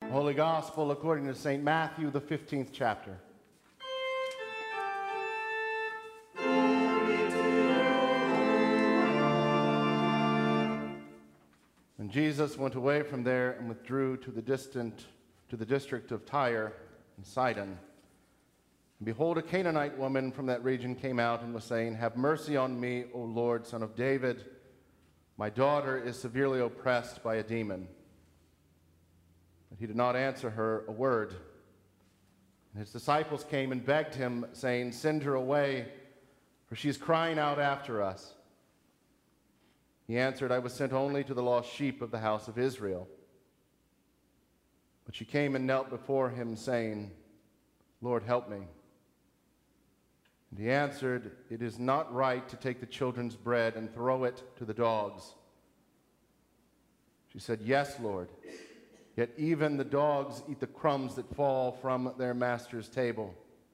Holy Gospel according to St. Matthew, the 15th chapter. And Jesus went away from there and withdrew to the district of Tyre and Sidon. And behold, a Canaanite woman from that region came out and was saying, "Have mercy on me, O Lord, Son of David. My daughter is severely oppressed by a demon." But he did not answer her a word. And his disciples came and begged him, saying, "Send her away, for she is crying out after us." He answered, "I was sent only to the lost sheep of the house of Israel." But she came and knelt before him, saying, "Lord, help me." And he answered, "It is not right to take the children's bread and throw it to the dogs." She said, "Yes, Lord, yet even the dogs eat the crumbs that fall from their master's table."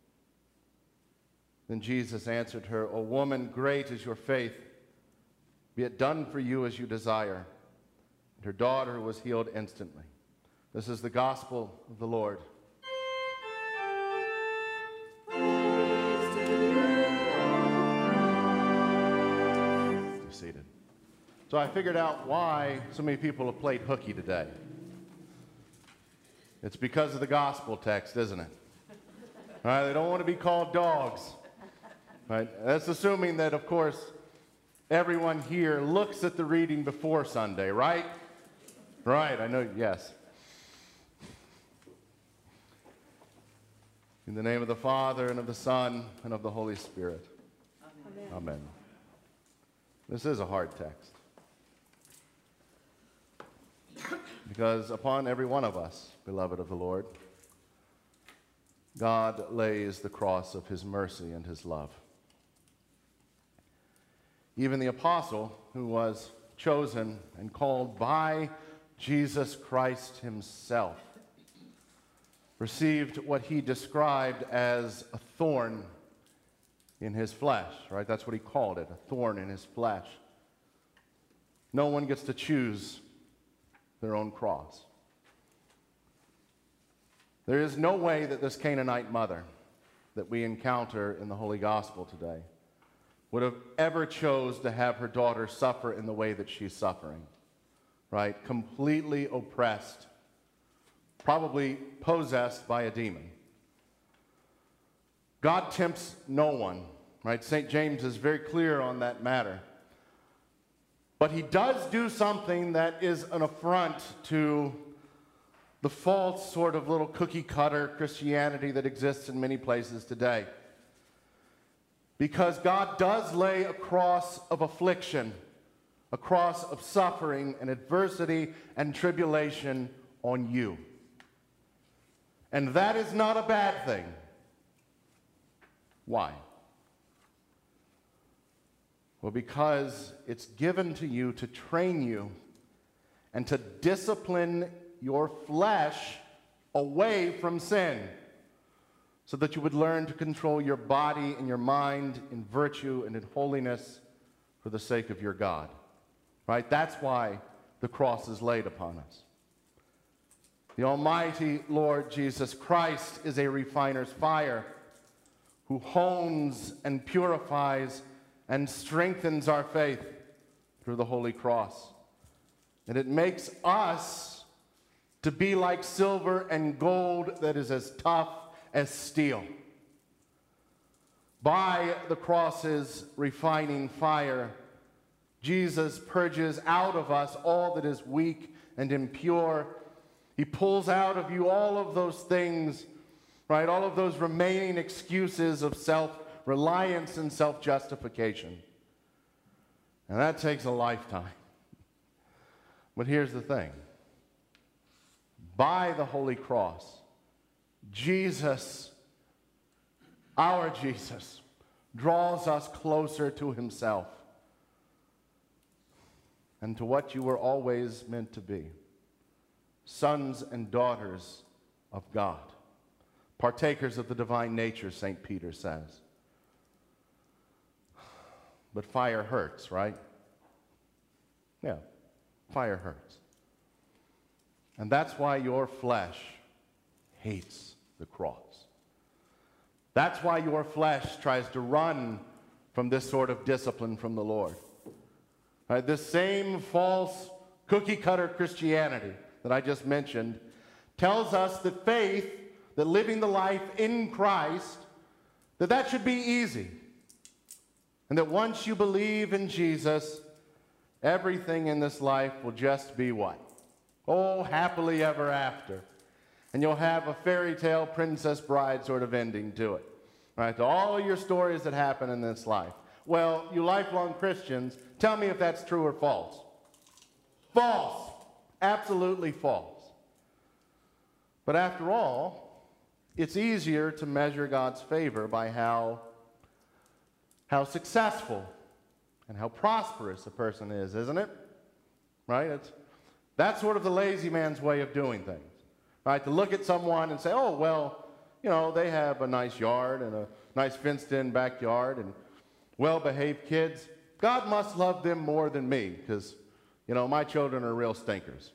Then Jesus answered her, "O woman, great is your faith. Be it done for you as you desire." And her daughter was healed instantly. This is the gospel of the Lord. Be seated. So I figured out why so many people have played hooky today. It's because of the gospel text, isn't it? All right, they don't want to be called dogs. Right? That's assuming that, of course, everyone here looks at the reading before Sunday, right? Right, I know, yes. In the name of the Father, and of the Son, and of the Holy Spirit. Amen. Amen. This is a hard text. Because upon every one of us, beloved of the Lord, God lays the cross of his mercy and his love. Even the apostle, who was chosen and called by Jesus Christ himself, received what he described as a thorn in his flesh, right? That's what he called it, a thorn in his flesh. No one gets to choose their own cross. There is no way that this Canaanite mother that we encounter in the Holy Gospel today would have ever chose to have her daughter suffer in the way that she's suffering, right? Completely oppressed, probably possessed by a demon. God tempts no one, right? St. James is very clear on that matter. But he does do something that is an affront to the false sort of little cookie-cutter Christianity that exists in many places today. Because God does lay a cross of affliction, a cross of suffering and adversity and tribulation on you. And that is not a bad thing. Why? Well, because it's given to you to train you and to discipline your flesh away from sin, so that you would learn to control your body and your mind in virtue and in holiness for the sake of your God. Right? That's why the cross is laid upon us. The Almighty Lord Jesus Christ is a refiner's fire who hones and purifies and strengthens our faith through the Holy Cross. And it makes us to be like silver and gold that is as tough as steel. By the cross's refining fire, Jesus purges out of us all that is weak and impure. He pulls out of you all of those things, right? All of those remaining excuses of self-reliance and self-justification. And that takes a lifetime. But here's the thing. By the Holy Cross, Jesus, our Jesus, draws us closer to himself and to what you were always meant to be, sons and daughters of God, partakers of the divine nature, St. Peter says. But fire hurts, right? Yeah, fire hurts. And that's why your flesh hates the cross. That's why your flesh tries to run from this sort of discipline from the Lord. Right, this same false cookie-cutter Christianity that I just mentioned tells us that faith, that living the life in Christ, that should be easy. And that once you believe in Jesus, everything in this life will just be what? Oh, happily ever after. And you'll have a fairy tale Princess Bride sort of ending to it. Right? To all your stories that happen in this life. Well, you lifelong Christians, tell me if that's true or false. False. Absolutely false. But after all, it's easier to measure God's favor by how successful and how prosperous a person is, isn't it? Right? That's sort of the lazy man's way of doing things. Right? To look at someone and say, oh, well, you know, they have a nice yard and a nice fenced-in backyard and well-behaved kids. God must love them more than me because, you know, my children are real stinkers.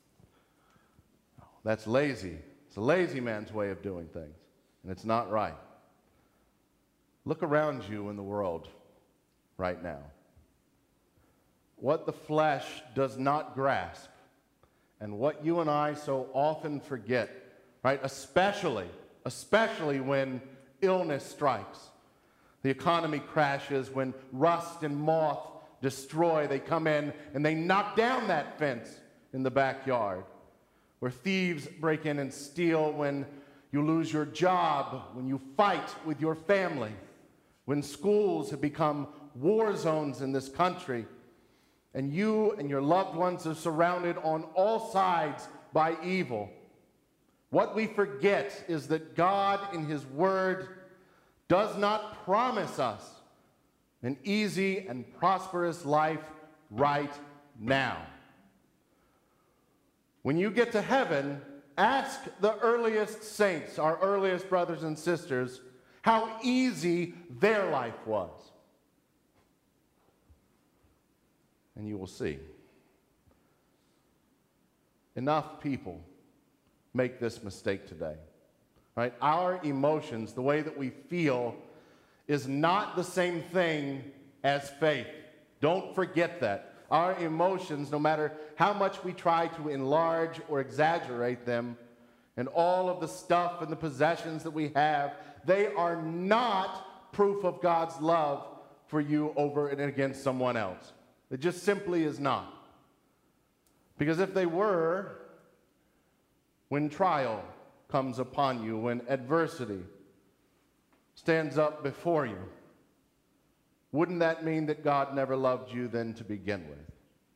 That's lazy. It's a lazy man's way of doing things, and it's not right. Look around you in the world right now. What the flesh does not grasp, and what you and I so often forget, right? Especially when illness strikes. The economy crashes, when rust and moth destroy, they come in and they knock down that fence in the backyard. Where thieves break in and steal, when you lose your job, when you fight with your family, when schools have become war zones in this country, and you and your loved ones are surrounded on all sides by evil. What we forget is that God in His Word does not promise us an easy and prosperous life right now. When you get to heaven, ask the earliest saints, our earliest brothers and sisters, how easy their life was. And you will see. Enough people make this mistake today. Right? Our emotions, the way that we feel, is not the same thing as faith. Don't forget that. Our emotions, no matter how much we try to enlarge or exaggerate them, and all of the stuff and the possessions that we have, they are not proof of God's love for you over and against someone else. It just simply is not. Because if they were, when trial comes upon you, when adversity stands up before you, wouldn't that mean that God never loved you then to begin with?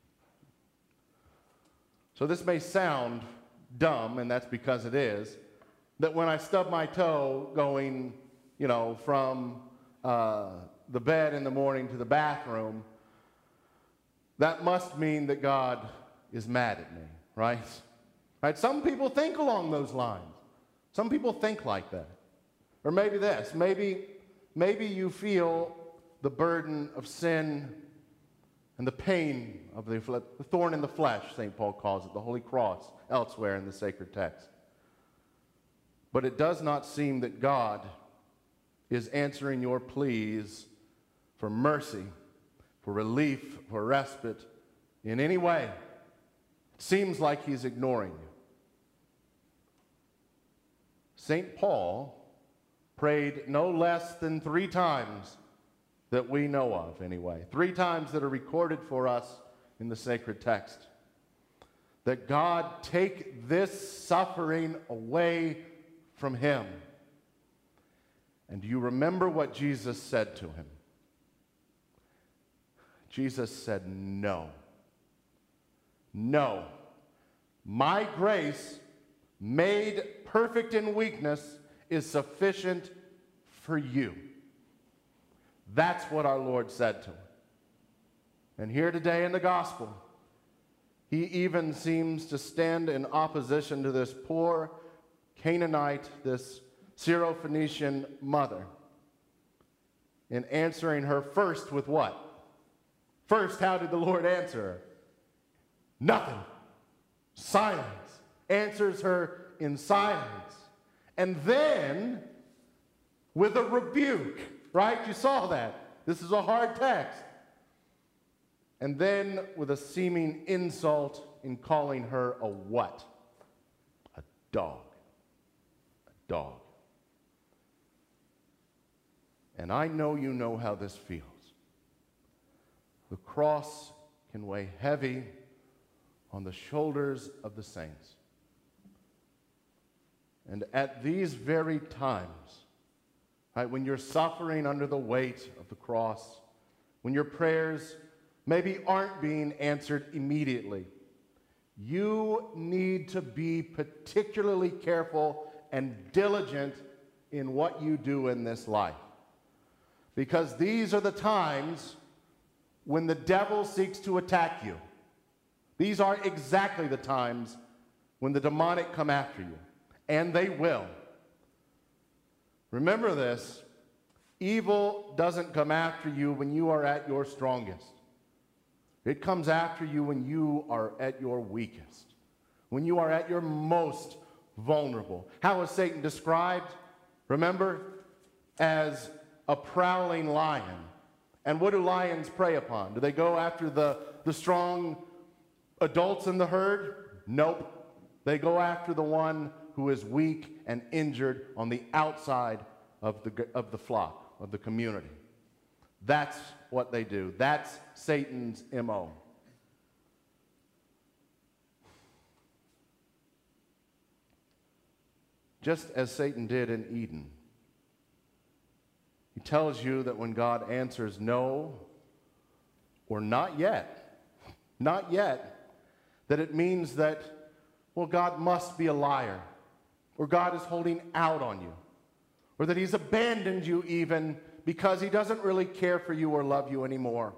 So this may sound dumb, and that's because it is, that when I stub my toe going, you know, from the bed in the morning to the bathroom, that must mean that God is mad at me, right? Right? Some people think along those lines. Some people think like that. Or maybe this, maybe you feel the burden of sin and the pain of the thorn in the flesh, St. Paul calls it, the Holy Cross, elsewhere in the sacred text. But it does not seem that God is answering your pleas for mercy, for relief, for respite in any way. It seems like He's ignoring you. St. Paul prayed no less than 3 times that we know of, anyway. 3 times that are recorded for us in the sacred text. That God take this suffering away from him. And do you remember what Jesus said to him? Jesus said, no. No. My grace, made perfect in weakness, is sufficient for you. That's what our Lord said to him. And here today in the gospel, he even seems to stand in opposition to this poor Canaanite, this Syrophoenician mother, in answering her first with what? First, how did the Lord answer her? Nothing. Silence. answers her in silence. And then with a rebuke, right? You saw that. This is a hard text. And then with a seeming insult in calling her a what? A dog. A dog. And I know you know how this feels. The cross can weigh heavy on the shoulders of the saints. And at these very times, right, when you're suffering under the weight of the cross, when your prayers maybe aren't being answered immediately, you need to be particularly careful and diligent in what you do in this life. Because these are the times when the devil seeks to attack you. These are exactly the times when the demonic come after you. And they will. Remember this, evil doesn't come after you when you are at your strongest. It comes after you when you are at your weakest, when you are at your most vulnerable. How is Satan described? Remember, as a prowling lion. And what do lions prey upon? Do they go after the strong adults in the herd? Nope. They go after the one who is weak and injured on the outside of the flock, of the community. That's what they do. That's Satan's MO. Just as Satan did in Eden. He tells you that when God answers no or not yet, that it means that, well, God must be a liar, or God is holding out on you, or that he's abandoned you even because he doesn't really care for you or love you anymore.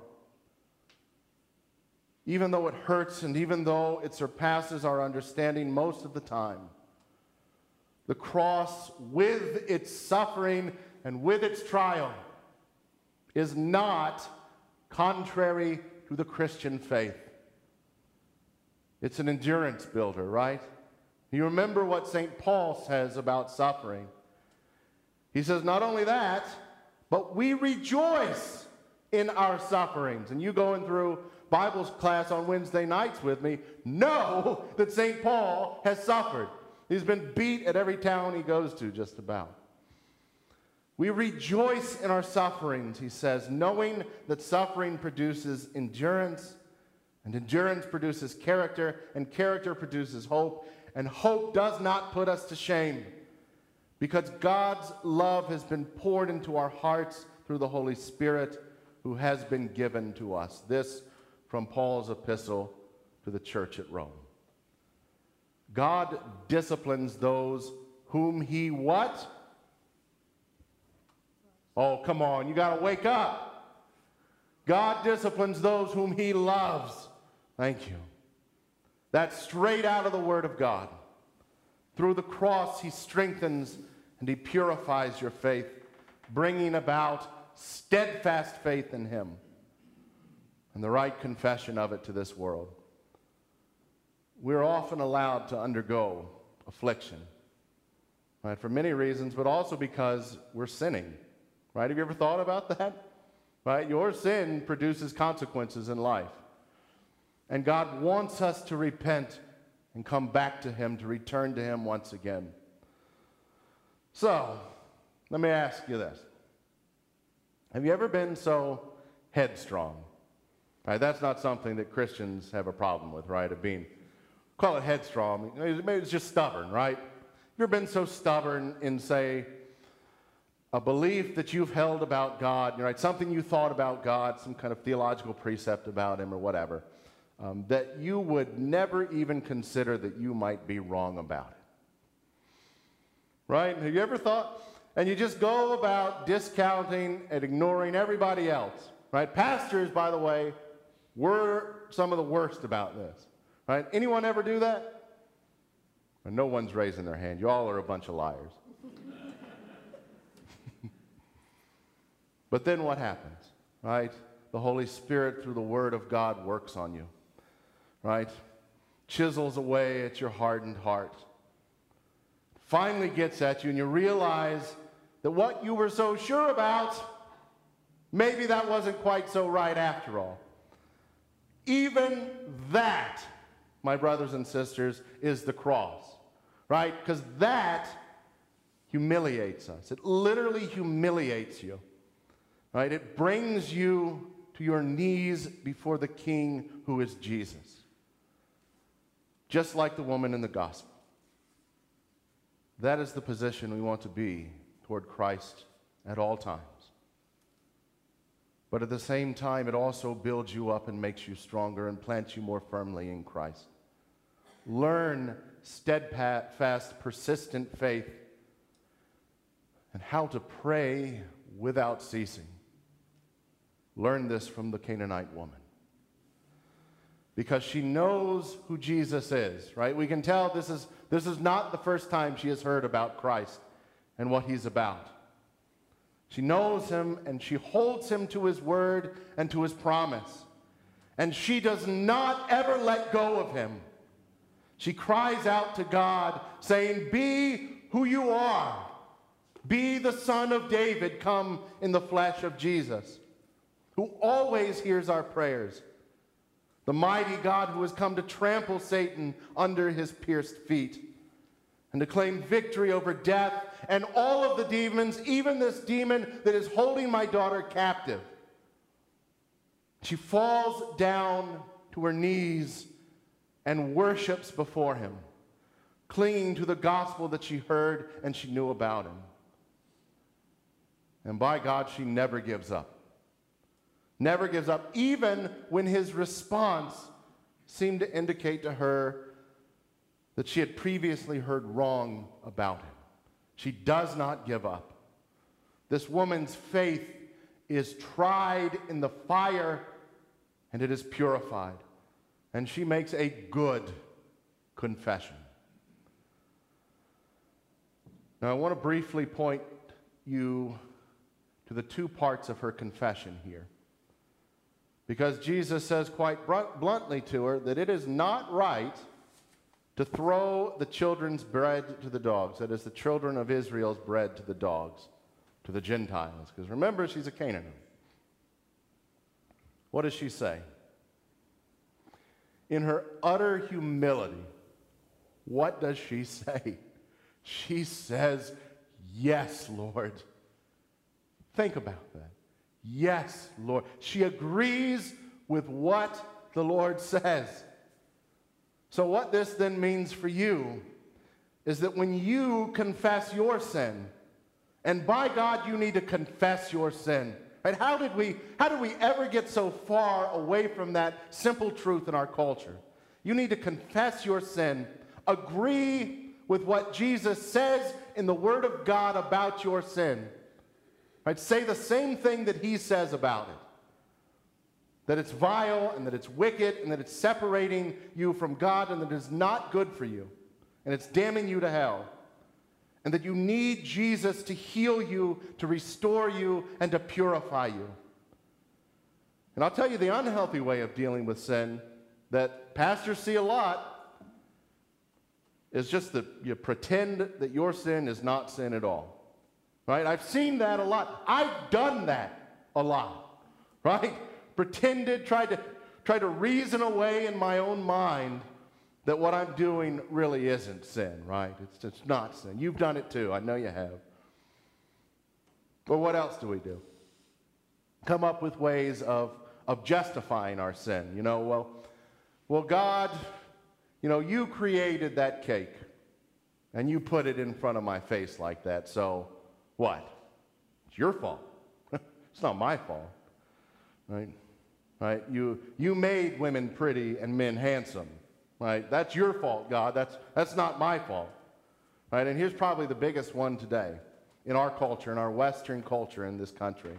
Even though it hurts and even though it surpasses our understanding most of the time, the cross, with its suffering and with its trial, is not contrary to the Christian faith. It's an endurance builder, right? You remember what St. Paul says about suffering. He says, not only that, but we rejoice in our sufferings. And you going through Bible class on Wednesday nights with me know that St. Paul has suffered. He's been beat at every town he goes to, just about. We rejoice in our sufferings, he says, knowing that suffering produces endurance, and endurance produces character, and character produces hope, and hope does not put us to shame, because God's love has been poured into our hearts through the Holy Spirit who has been given to us. This from Paul's epistle to the church at Rome. God disciplines those whom he what? Oh, come on, you got to wake up. God disciplines those whom he loves. Thank you. That's straight out of the Word of God. Through the cross, he strengthens and he purifies your faith, bringing about steadfast faith in him and the right confession of it to this world. We're often allowed to undergo affliction, right, for many reasons, but also because we're sinning. Right? Have you ever thought about that? Right? Your sin produces consequences in life. And God wants us to repent and come back to him, to return to him once again. So, let me ask you this. Have you ever been so headstrong? Right? That's not something that Christians have a problem with, right? Of being, call it headstrong. Maybe it's just stubborn, right? Have you ever been so stubborn in, say, a belief that you've held about God, right? Something you thought about God, some kind of theological precept about him or whatever, that you would never even consider that you might be wrong about it. Right? Have you ever thought? And you just go about discounting and ignoring everybody else. Right? Pastors, by the way, were some of the worst about this. Right? Anyone ever do that? And no one's raising their hand. You all are a bunch of liars. But then what happens, right? The Holy Spirit, through the Word of God, works on you, right? chisels away at your hardened heart. Finally gets at you, and you realize that what you were so sure about, maybe that wasn't quite so right after all. Even that, my brothers and sisters, is the cross, right? Because that humiliates us. It literally humiliates you, right? It brings you to your knees before the King who is Jesus. Just like the woman in the gospel. That is the position we want to be toward Christ at all times. But at the same time, it also builds you up and makes you stronger and plants you more firmly in Christ. Learn steadfast, persistent faith and how to pray without ceasing. Learn this from the Canaanite woman. Because she knows who Jesus is, right? We can tell this is not the first time she has heard about Christ and what he's about. She knows him and she holds him to his word and to his promise. And she does not ever let go of him. She cries out to God, saying, "Be who you are. Be the Son of David, come in the flesh of Jesus, who always hears our prayers. The mighty God who has come to trample Satan under his pierced feet and to claim victory over death and all of the demons, even this demon that is holding my daughter captive." She falls down to her knees and worships before him, clinging to the gospel that she heard and she knew about him. And by God, she never gives up. Never gives up, even when his response seemed to indicate to her that she had previously heard wrong about him. She does not give up. This woman's faith is tried in the fire, and it is purified. And she makes a good confession. Now, I want to briefly point you to the two parts of her confession here. Because Jesus says quite bluntly to her that it is not right to throw the children's bread to the dogs. That is, the children of Israel's bread to the dogs, to the Gentiles. Because remember, she's a Canaanite. What does she say? In her utter humility, what does she say? She says, "Yes, Lord." Think about that. Yes, Lord. She agrees with what the Lord says. So what this then means for you is that when you confess your sin, and by God you need to confess your sin, right? How did we ever get so far away from that simple truth in our culture? You need to confess your sin, agree with what Jesus says in the Word of God about your sin. Right? Say the same thing that he says about it. That it's vile and that it's wicked and that it's separating you from God and that it is not good for you and it's damning you to hell. And that you need Jesus to heal you, to restore you, and to purify you. And I'll tell you the unhealthy way of dealing with sin that pastors see a lot is just that you pretend that your sin is not sin at all. Right? I've seen that a lot. I've done that a lot. Right? Pretended, tried to reason away in my own mind that what I'm doing really isn't sin, right? It's not sin. You've done it too. I know you have. But what else do we do? Come up with ways of justifying our sin. You know, well, God, you know, you created that cake and you put it in front of my face like that, so what? It's your fault. It's not my fault, right? Right? You made women pretty and men handsome, right? That's your fault, God. That's not my fault, right? And here's probably the biggest one today in our culture, in our Western culture in this country.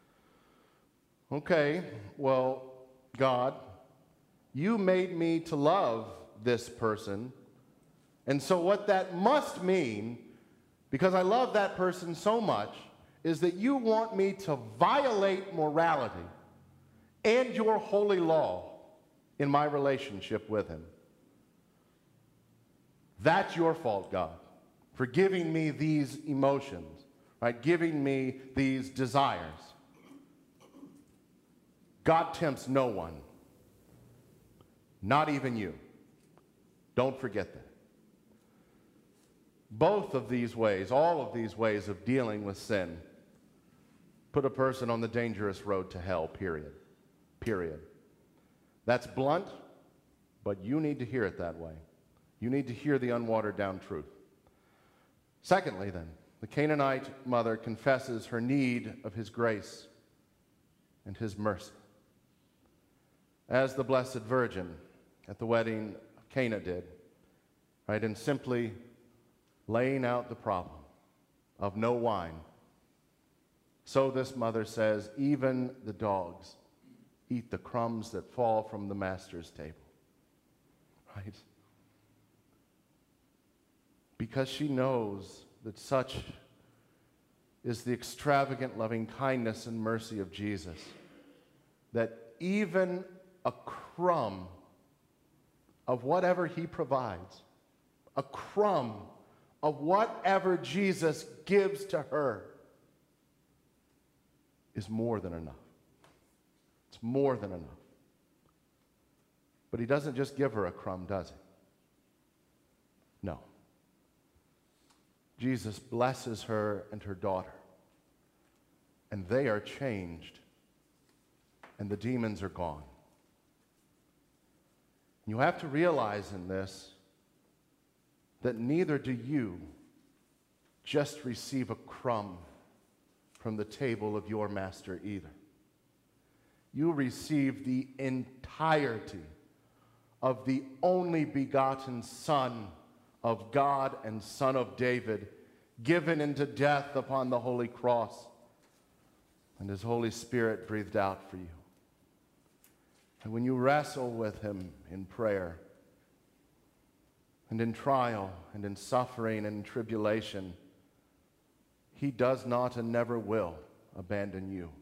Okay, well, God, you made me to love this person, and so what that must mean, because I love that person so much, is that you want me to violate morality and your holy law in my relationship with him. That's your fault, God, for giving me these emotions, right? Giving me these desires. God tempts no one, not even you. Don't forget that. Both of these ways, all of these ways of dealing with sin, put a person on the dangerous road to hell, period. Period. That's blunt, but you need to hear it that way. You need to hear the unwatered down truth. Secondly, then, the Canaanite mother confesses her need of his grace and his mercy. As the Blessed Virgin at the wedding of Cana did, right, and simply laying out the problem of no wine. So this mother says, even the dogs eat the crumbs that fall from the master's table. Right? Because she knows that such is the extravagant loving kindness and mercy of Jesus, that even a crumb of whatever he provides, a crumb of whatever Jesus gives to her, is more than enough. It's more than enough. But he doesn't just give her a crumb, does he? No. Jesus blesses her and her daughter, and they are changed, and the demons are gone. You have to realize in this that neither do you just receive a crumb from the table of your master either. You receive the entirety of the only begotten Son of God and Son of David, given into death upon the holy cross, and his Holy Spirit breathed out for you. And when you wrestle with him in prayer, and in trial, and in suffering, and in tribulation, he does not and never will abandon you.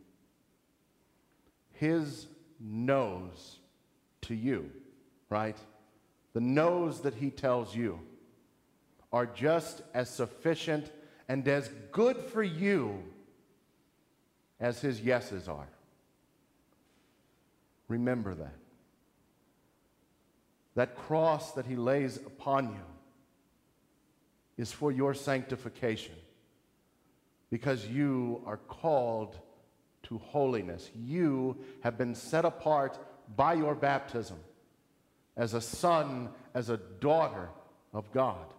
His no's to you, right? The no's that he tells you are just as sufficient and as good for you as his yeses are. Remember that. That cross that he lays upon you is for your sanctification, because you are called to holiness. You have been set apart by your baptism as a son, as a daughter of God.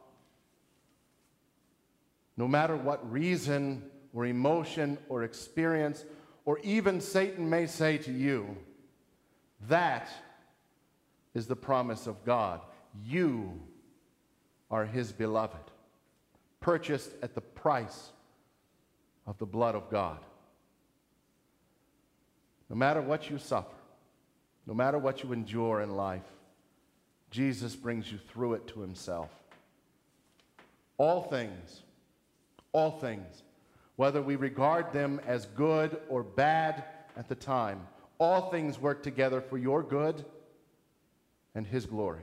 No matter what reason or emotion or experience or even Satan may say to you, that is the promise of God. You are his beloved, purchased at the price of the blood of God. No matter what you suffer, no matter what you endure in life, Jesus brings you through it to himself. All things, whether we regard them as good or bad at the time, all things work together for your good and his glory.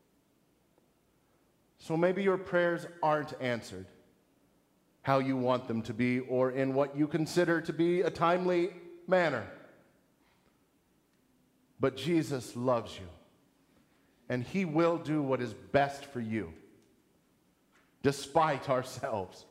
So maybe your prayers aren't answered how you want them to be, or in what you consider to be a timely manner. But Jesus loves you, and he will do what is best for you, despite ourselves.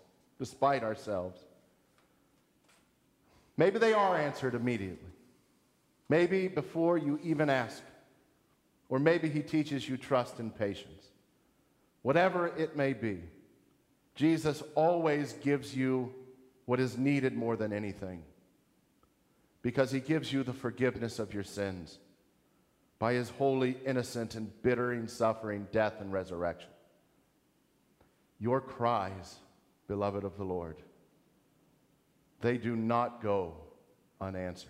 Maybe they are answered immediately. Maybe before you even ask. Or maybe he teaches you trust and patience. Whatever it may be, Jesus always gives you what is needed more than anything, because he gives you the forgiveness of your sins by his holy, innocent, and bittering suffering, death, and resurrection. Your cries, beloved of the Lord, they do not go unanswered.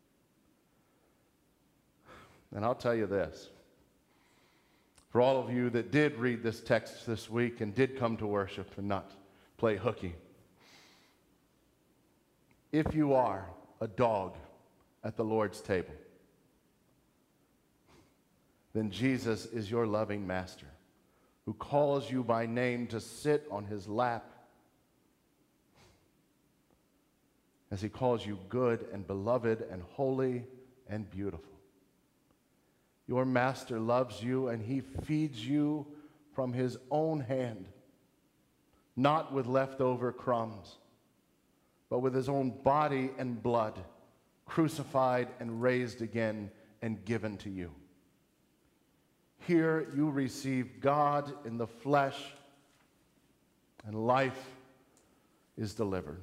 And I'll tell you this. For all of you that did read this text this week and did come to worship and not play hooky, if you are a dog at the Lord's table, then Jesus is your loving master who calls you by name to sit on his lap, as he calls you good and beloved and holy and beautiful. Your master loves you, and he feeds you from his own hand, not with leftover crumbs, but with his own body and blood, crucified and raised again and given to you. Here you receive God in the flesh, and life is delivered.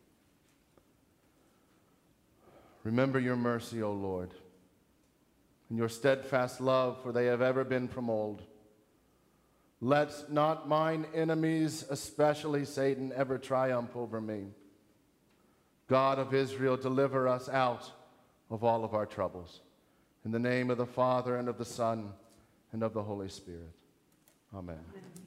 Remember your mercy, O Lord, and your steadfast love, for they have ever been from old. Let not mine enemies, especially Satan, ever triumph over me. God of Israel, deliver us out of all of our troubles. In the name of the Father, and of the Son, and of the Holy Spirit. Amen. Amen.